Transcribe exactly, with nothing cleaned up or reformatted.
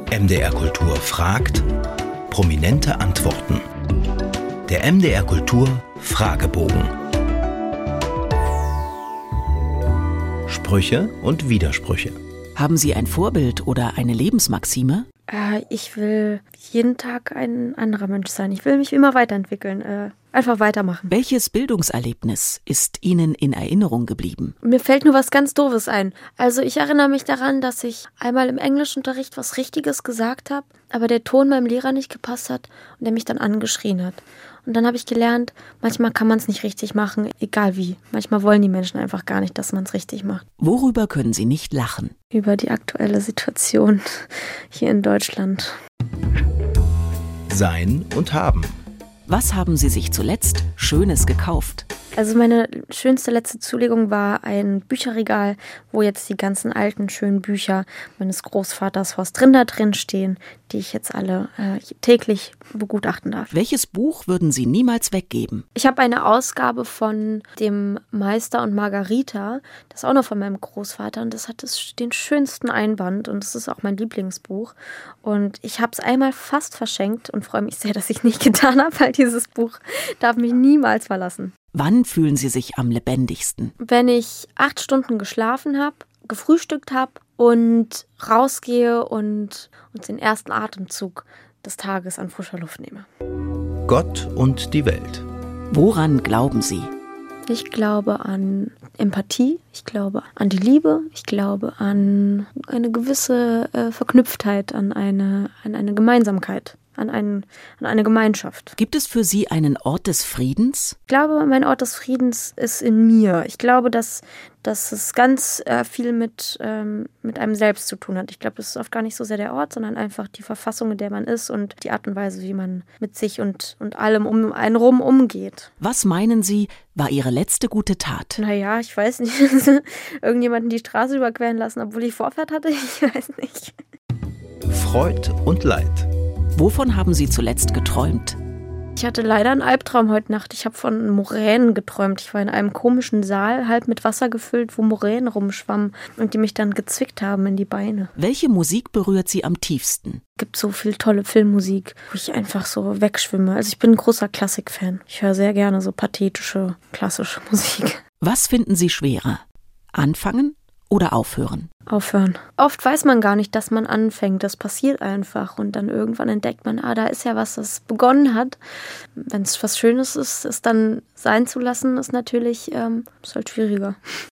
M D R Kultur fragt, prominente Antworten. Der M D R Kultur Fragebogen. Sprüche und Widersprüche. Haben Sie ein Vorbild oder eine Lebensmaxime? Äh, ich will jeden Tag ein anderer Mensch sein. Ich will mich immer weiterentwickeln. Äh, einfach weitermachen. Welches Bildungserlebnis ist Ihnen in Erinnerung geblieben? Mir fällt nur was ganz Doofes ein. Also ich erinnere mich daran, dass ich einmal im Englischunterricht was Richtiges gesagt habe, aber der Ton meinem Lehrer nicht gepasst hat und der mich dann angeschrien hat. Und dann habe ich gelernt, manchmal kann man es nicht richtig machen, egal wie. Manchmal wollen die Menschen einfach gar nicht, dass man es richtig macht. Worüber können Sie nicht lachen? Über die aktuelle Situation hier in Deutschland. Sein und haben. Was haben Sie sich zuletzt Schönes gekauft? Also meine schönste letzte Zulegung war ein Bücherregal, wo jetzt die ganzen alten, schönen Bücher meines Großvaters Horst Rinder drin stehen, die ich jetzt alle äh, täglich begutachten darf. Welches Buch würden Sie niemals weggeben? Ich habe eine Ausgabe von dem Meister und Margarita, das ist auch noch von meinem Großvater, und das hat das, den schönsten Einband und das ist auch mein Lieblingsbuch. Und ich habe es einmal fast verschenkt und freue mich sehr, dass ich nicht getan habe, weil dieses Buch darf mich niemals verlassen. Wann fühlen Sie sich am lebendigsten? Wenn ich acht Stunden geschlafen habe, gefrühstückt habe und rausgehe und, und den ersten Atemzug des Tages an frischer Luft nehme. Gott und die Welt. Woran glauben Sie? Ich glaube an Empathie, ich glaube an die Liebe, ich glaube an eine gewisse äh, Verknüpftheit, an eine, an eine Gemeinsamkeit. An, einen, an eine Gemeinschaft. Gibt es für Sie einen Ort des Friedens? Ich glaube, mein Ort des Friedens ist in mir. Ich glaube, dass, dass es ganz äh, viel mit, ähm, mit einem selbst zu tun hat. Ich glaube, das ist oft gar nicht so sehr der Ort, sondern einfach die Verfassung, in der man ist und die Art und Weise, wie man mit sich und, und allem um einen rum umgeht. Was meinen Sie, war Ihre letzte gute Tat? Naja, ich weiß nicht. Irgendjemanden die Straße überqueren lassen, obwohl ich Vorfahrt hatte? Ich weiß nicht. Freud und Leid. Wovon haben Sie zuletzt geträumt? Ich hatte leider einen Albtraum heute Nacht. Ich habe von Moränen geträumt. Ich war in einem komischen Saal, halb mit Wasser gefüllt, wo Moränen rumschwammen und die mich dann gezwickt haben in die Beine. Welche Musik berührt Sie am tiefsten? Es gibt so viel tolle Filmmusik, wo ich einfach so wegschwimme. Also ich bin ein großer Klassik-Fan. Ich höre sehr gerne so pathetische, klassische Musik. Was finden Sie schwerer? Anfangen oder aufhören? Aufhören. Oft weiß man gar nicht, dass man anfängt. Das passiert einfach. Und dann irgendwann entdeckt man, ah, da ist ja was, das begonnen hat. Wenn es was Schönes ist, es dann sein zu lassen, ist natürlich ähm, ist halt schwieriger.